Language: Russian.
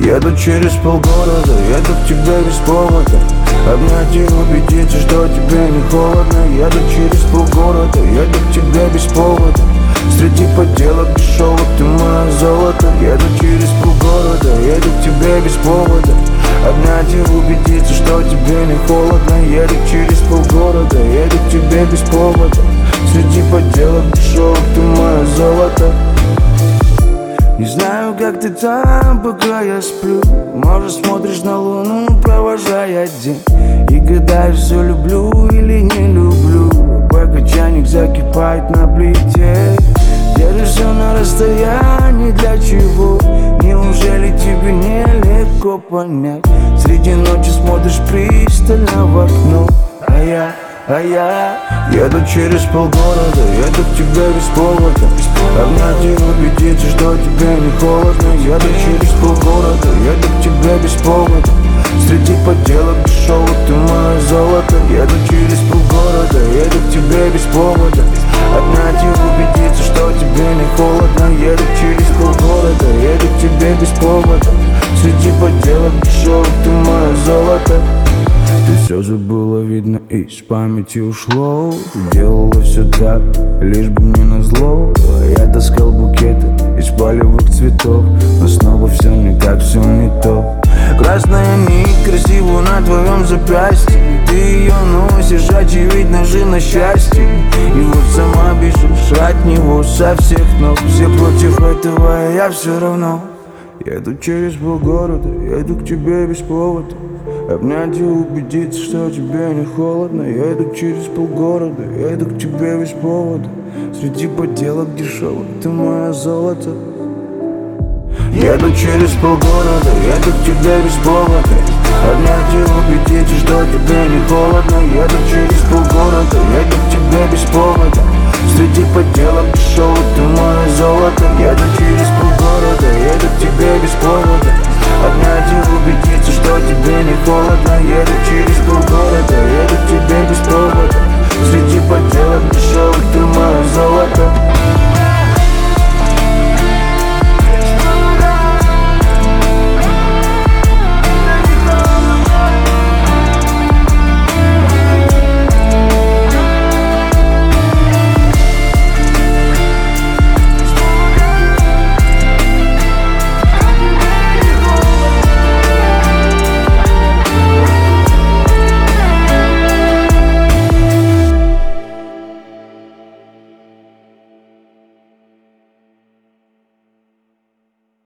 Еду через полгорода, еду к тебе без повода. Обнять и убедиться, что тебе не холодно. Еду через полгорода, еду к тебе без повода. Среди подделок дешевых ты мое золото. Еду через полгорода, еду к тебе без повода. Обнять и убедиться, что тебе не холодно. Еду через полгорода, еду к тебе без повода. Среди подделок дешевых ты мое золото. Не знаю, как ты там, пока я сплю. Может, смотришь на луну, провожая день, и гадаешь, все люблю или не люблю. Пока чайник закипает на плите, держишь все на расстоянии, для чего? Неужели тебе нелегко понять? Среди ночи смотришь пристально в окно, а я еду через полгорода, еду к тебе без повода. Обнять и убедиться, что тебе не холодно. Еду через полгорода, еду к тебе без повода. Среди подделок дешевых ты мое золото. Еду через полгорода, еду к тебе без повода. Обнять и убедиться, что тебе не холодно. Еду через полгорода, еду к тебе без повода. Среди подделок дешевых ты мое золото. Ты все забыла, видно, из памяти ушло. Делала все так, лишь бы мне назло. Я таскал букеты из полевых цветов, но снова все не так, все не то. Красная нить красивая на твоем запястье. Ты ее носишь, очевидно же на счастье. И вот сама бежишь от него со всех ног. Все против этого, а я все равно. Еду через полгорода, еду к тебе без повода. Обнять и убедиться, что тебе не холодно. Я иду через полгорода, я иду к тебе без повода. Среди подделок дешевых ты мое золото. Еду через полгорода, еду к тебе без повода. Обнять и убедиться, что тебе не холодно. Еду через полгорода, еду к тебе без повода. Среди подделок дешевых ты мое золото. Еду через полгорода, еду к тебе без повода. Обнять и убедиться, что тебе не холодно. Еду через полгорода, еду к тебе без повода. Среди подделок дешевых ты мое золото.